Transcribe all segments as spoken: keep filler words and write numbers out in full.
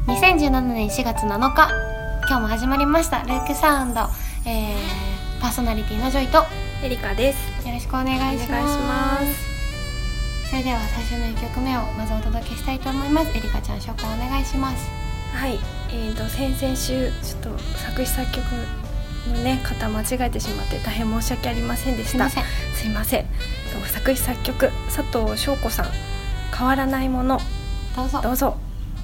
にせんじゅうななねんしがつなのか、今日も始まりましたルークサウンド、えー、パーソナリティのジョイとエリカです。 よろしくお願いします。 お願いします。 それでは最初のいっきょくめをまずお届けしたいと思います。エリカちゃん、紹介お願いします。 はい、えーと先々週ちょっと作詞作曲のね方間違えてしまって大変申し訳ありませんでした。 すいません。 すいません。作詞作曲佐藤翔子さん、変わらないもの。 どうぞどうぞ。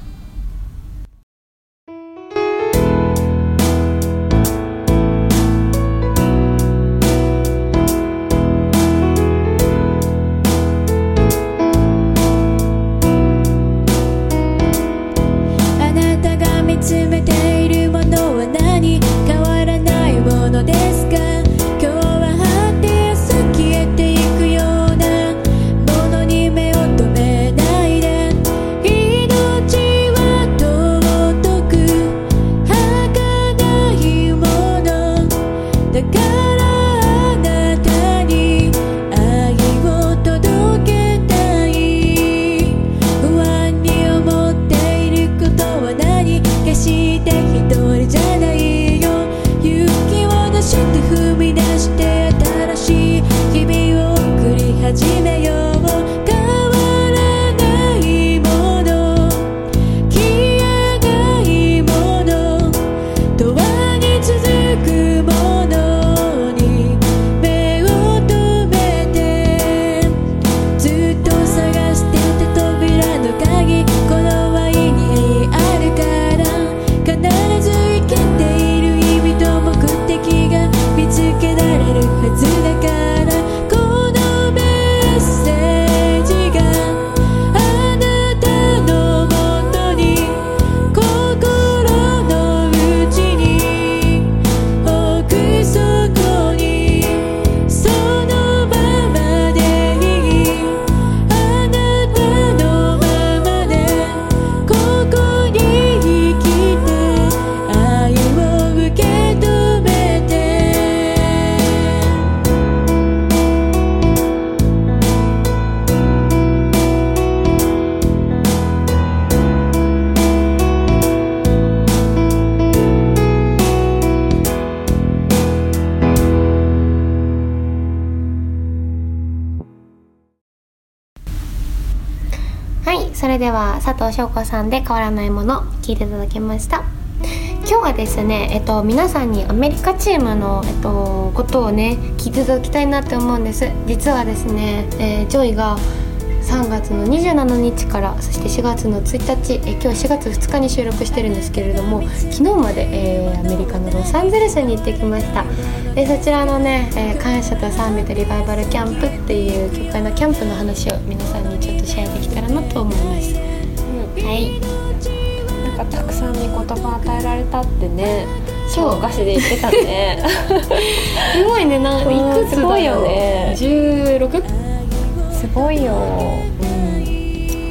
それでは佐藤翔子さんで変わらないもの聞いていただきました。今日はですね、えっと、皆さんにアメリカチームの、えっと、ことをね聞いていただきたいなって思うんです。実はですね、えー、ジョイがさんがつのにじゅうしちにちから、そしてしがつのついたち、え今日しがつふつかに収録してるんですけれども、昨日まで、えー、アメリカのロサンゼルスに行ってきました。でそちらのね、えー、感謝と賛美とリバイバルキャンプっていう教会のキャンプの話を皆さんにちょっとシェアできたらなと思います。うん、はい。 なんかたくさんに言葉与えられたってね、そうお菓子で言ってたね。 すごいね、なんいくつだろう。すごいよね。じゅうろく？ すごいよ、 うん、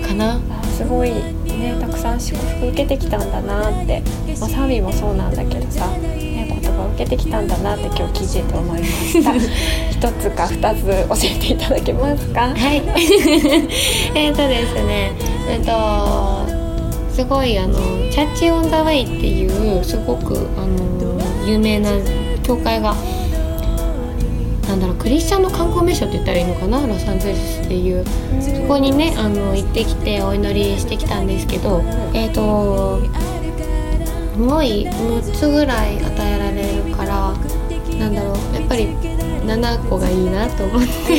かな。 すごいね、たくさん祝福受けてきたんだなって、まあ、サビもそうなんだけどさ、ね、言葉受けてきたんだなって今日聞いてて思いました。一つか二つ教えていただけますか？ はい。えっとですね、えっとすごいあのチャッチオンザウェイっていうすごくあの有名な教会が、なんだろう、クリスチャンの観光名所って言ったらいいのかな、ロサンゼルスっていう、そこにねあの行ってきてお祈りしてきたんですけど、えっとすごいむっつぐらい与えられるから、なんだろう、やっぱりななこがいいなと思って、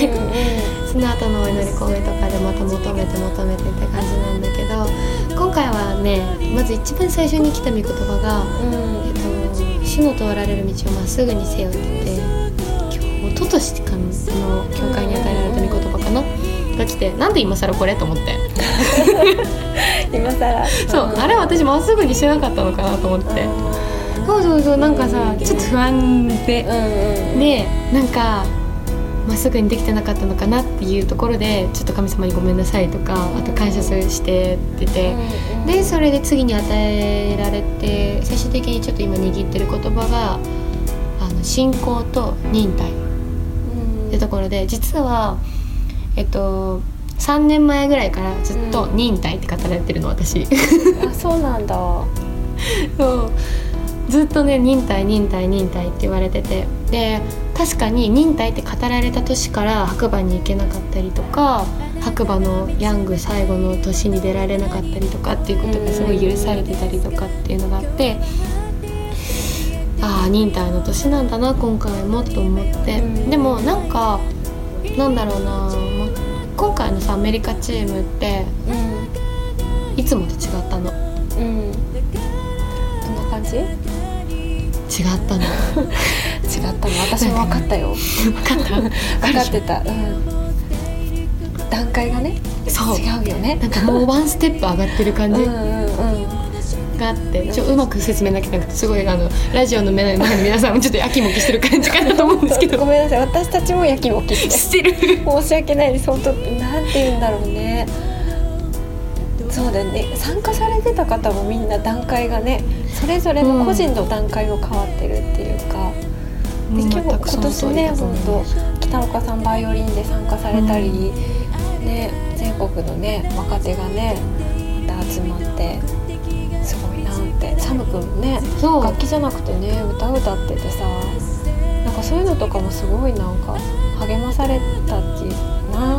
うんうん、その後のお祈り公演とかでまた求めて求めてって感じなんだけど、今回はねまず一番最初に来た御言葉が、うんえっと、主の通られる道をまっすぐにせよって言って、今日おととしかの教会に与えられた御言葉かなが来て、なんで今更これと思って今更そう、あれ私まっすぐにしてなかったのかなと思って、そうそうそう、なんかさちょっと不安で、うんうん、でなんかまっすぐにできてなかったのかなっていうところで、ちょっと神様にごめんなさいとか、あと感謝してってて、でそれで次に与えられて、最終的にちょっと今握ってる言葉があの信仰と忍耐ってところで、実はえっとさんねんまえぐらいからずっと忍耐って語られてるの私あ、そうなんだ。 そうずっとね忍耐忍耐忍耐って言われてて、で確かに忍耐って語られた年から白馬に行けなかったりとか、白馬のヤング最後の年に出られなかったりとかっていうことがすごい許されてたりとかっていうのがあって、ああ忍耐の年なんだな今回もと思って、でもなんかなんだろうな、今回のさアメリカチームって、うん、いつもと違ったの。 うん、どんな感じ？ 違ったの違ったの私も分かったよ。 分かった分かってた、うん、段階がねそう違うよね。 なんかもうワンステップ上がってる感じうんうん、うん、 があって、ちょうまく説明できなくてすごいあのラジオの前の皆さんもちょっとやきもきしてる感じかなと思うんですけどごめんなさい、私たちもやきもきしてしてる申し訳ないです。本当なんて言うんだろうね。そうだね、参加されてた方もみんな段階がねそれぞれの個人の段階も変わってるっていうか、うん、で今日今年ね本当北岡さんバイオリンで参加されたり、うんね、全国のね若手がねまた集まってすごいなって。サム君もね楽器じゃなくてね歌歌っててさ、なんかそういうのとかもすごいなんか励まされたっていうな、うん、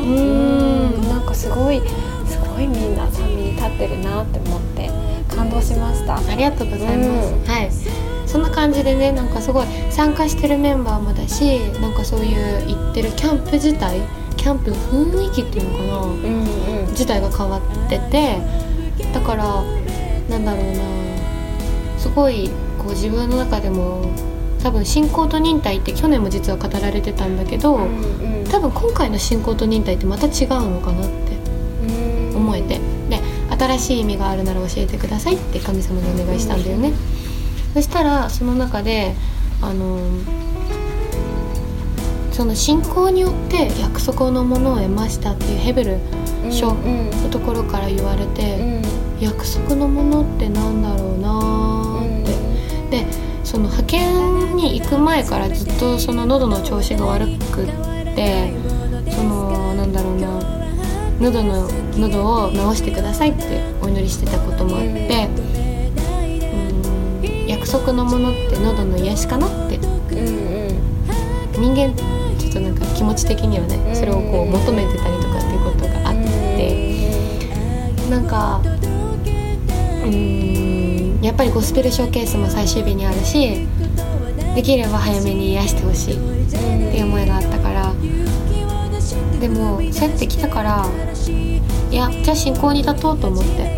なんかすごいすごいみんな賛美に立ってるなって思って感動しました。 ありがとうございます、うん、はい。そんな感じでね、なんかすごい参加してるメンバーもだし、なんかそういう行ってるキャンプ自体、キャンプの雰囲気っていうのかな、うんうん、自体が変わってて、だからなんだろうな、すごいこう自分の中でも多分信仰と忍耐って去年も実は語られてたんだけど、うんうん、多分今回の信仰と忍耐ってまた違うのかなって思えて、で新しい意味があるなら教えてくださいって神様にお願いしたんだよね、うん、そしたらその中であのその信仰によって約束のものを得ましたっていうヘブル書のところから言われて、うんうん、約束のものってなんだろうなって、うん、でその派遣に行く前からずっとその喉の調子が悪くってそのなんだろうな喉の喉を治してくださいってお祈りしてたこともあって、うん、約束のものって喉の癒しかなって、うんうん、人間ちょっとなんか気持ち的にはねそれをこう求めてたりとかっていうことがあって、なんかうーんやっぱりゴスペルショーケースも最終日にあるし、できれば早めに癒してほしいっていう思いがあったから、でもそうやって来たから、いやじゃあ信仰に立とうと思って、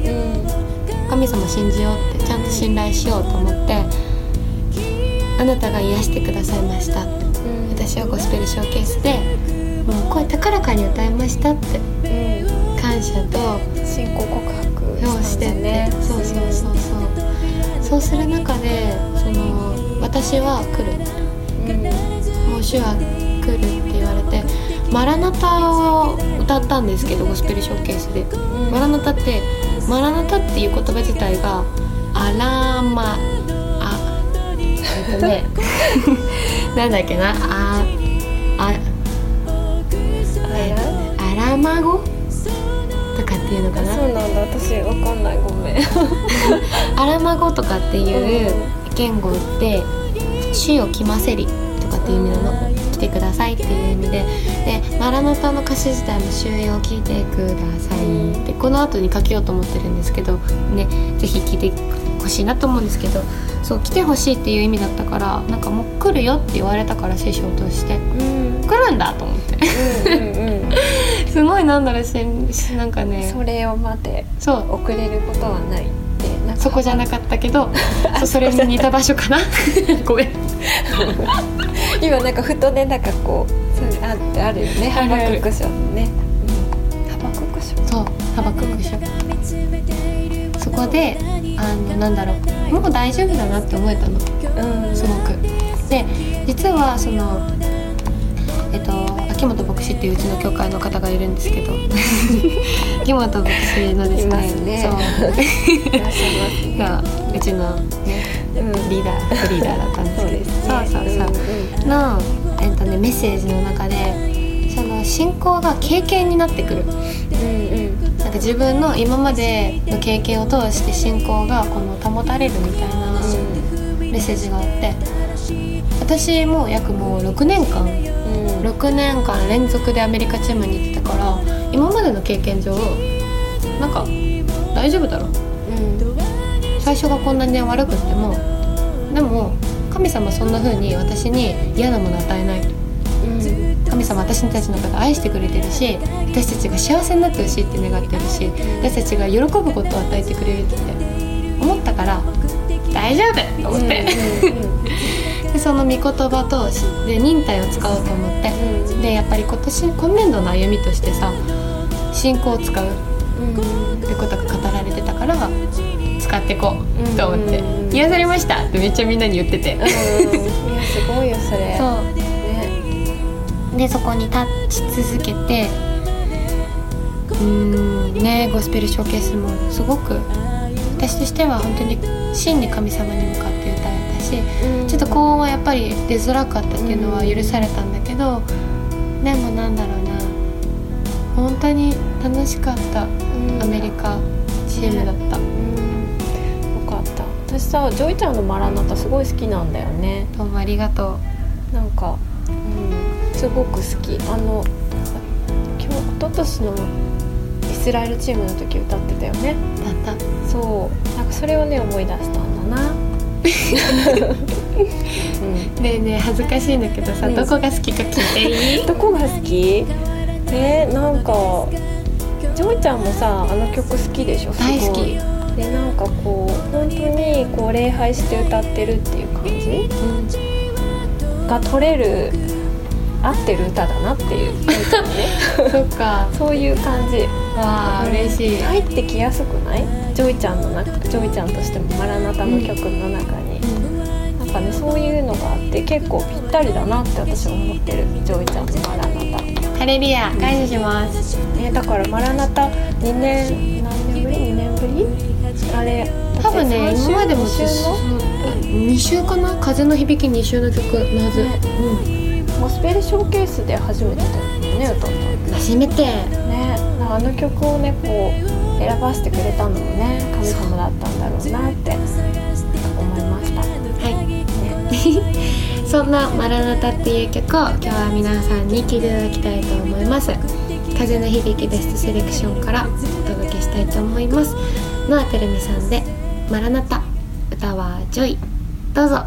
うん、神様信じようってちゃんと信頼しようと思って、あなたが癒してくださいましたって、うん、私はゴスペルショーケースでもう声高らかに歌いましたって、うん、感謝と信仰告白したんだね。 そうそうそうそう、うん、そうする中でその私は来る、うん、もう主は来るって言われてマラナタを歌ったんですけど、ゴスペルショーケースで、うん、マラナタってマラナタっていう言葉自体がアラマあえっとねなんだっけなああえっとねアラマ語とかっていうのかな。 そうなんだ、私わかんない、ごめんアラマ語とかっていう言語って主を来ませりとかっていう意味なの、来てくださいっていう意味で、でマラナタの歌詞自体も主よ来てくださいってこの後に書けようと思ってるんですけどね、ぜひ聞いてほしいなと思うんですけど、そう来てほしいっていう意味だったから、なんかもう来るよって言われたから聖書を通して、うん、来るんだと思ってうんうん、うん、すごいなんだろうし、なんかねそれを待てそう遅れることはないって、なんかそこじゃなかったけどそ, それに似た場所かなごめん今なんかふとね、なんかこうそうあってあるよね、ハバクック書ね、うん、ハバクック書そうハバクック書、そこであのなんだろうもう大丈夫だなって思えたの、うん、すごく。で実はそのえっと秋元牧師っていううちの教会の方がいるんですけど秋元牧師のですね、ねそううちのね、うん、リーダーフリーダーだったんですけど、そうですね、そうそうそう、うんうん、の、えっとね、メッセージの中でその信仰が経験になってくる、 うんうん、 なんか自分の今までの経験を通して信仰がこの保たれるみたいなメッセージがあって、私も約もうろくねんかん、うん、ろくねんかん連続でアメリカチームに行ってたから、今までの経験上なんか大丈夫だろう、うん、最初がこんなに悪くってもでも神様そんな風に私に嫌なもの与えないと、うん、神様私たちのこと愛してくれてるし、私たちが幸せになってほしいって願ってるし、私たちが喜ぶことを与えてくれるって思ったから大丈夫と思って、うんうんうんでその御言葉とで忍耐を使おうと思って、うん、でやっぱり今年今年度の歩みとしてさ、信仰を使う、うん、ってことが語られてたから使ってこうと思って、うんうん、癒されましたってめっちゃみんなに言ってて、うん、いやすごいよそれ。 そう、ね、でそこに立ち続けて、うーんね、ゴスペルショーケースもすごく私としては本当に真に神様に向かって歌えたし、うん、ちょっと高音はやっぱり出づらかったっていうのは許されたんだけど、うん、でもなんだろうな、本当に楽しかった、うん、アメリカチームだった、うん、 よかった。私さ、ジョイちゃんのマラナタすごい好きなんだよね。 どうもありがとう。なんか、うん、すごく好き。あの今日一昨年のイスラエルチームの時歌ってたよね。 だった。 そう、なんかそれをね思い出したんだな。 うん、ねえねえ恥ずかしいんだけどさ、うん、どこが好きか聞いていい？ どこが好き？えー、なんかジョイちゃんもさあの曲好きでしょ？ 大好きで、なんかこう本当にこう礼拝して歌ってるっていう感じ、うん、が取れる合ってる歌だなっていう、ね、 そっかそういう感じ。 わあ嬉しい。 入ってきやすくない？ジョイちゃんの中、ジョイちゃんとしてもマラナタの曲の中に、うん、なんかねそういうのがあって結構ぴったりだなって私は思ってる。ジョイちゃんのマラナタ。 ハレルヤ感謝します、 うんね、だからマラナタにねん何年ぶり？にねんぶり？あれ多分ね今までもに週かな、風の響きに週の曲まず、ね、うん、 ゴスペルショーケースで初めてだよね、歌ったの。 初めてね、あの曲をねこう選ばせてくれたのもね神様だったんだろうなって思いました。 はい、ね、そんなマラナタっていう曲を今日は皆さんに聴いていただきたいと思います。風の響きベストセレクションからお届けしたいと思います。ノアテルミさんでマラナタ、歌はジョイ、どうぞ。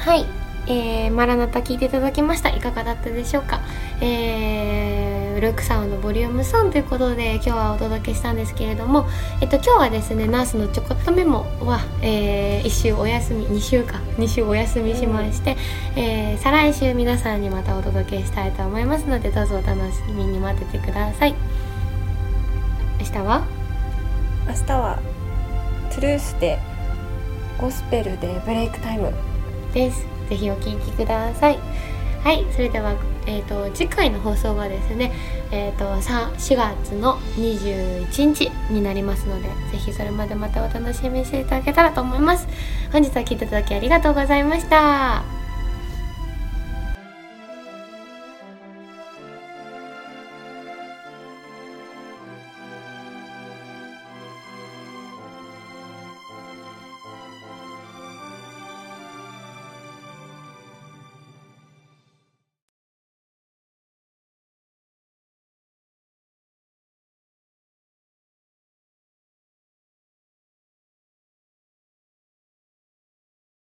はい、えー、マラナタ聞いていただきました。いかがだったでしょうか。えー、ルークサウンドボリュームさんということで今日はお届けしたんですけれども、えっと今日はですねナースのちょこっとメモは、えー、いっ週お休みに週かに週お休みしまして、うん、えー、再来週皆さんにまたお届けしたいと思いますのでどうぞお楽しみに待っててください。明日は明日はトゥルースでゴスペルでブレイクタイムです。ぜひお聞きください。はい、それでは、えー、と次回の放送がですね、えー、としがつのにじゅういちにちになりますので、ぜひそれまでまたお楽しみにしていただけたらと思います。本日は聞いていただきありがとうございました。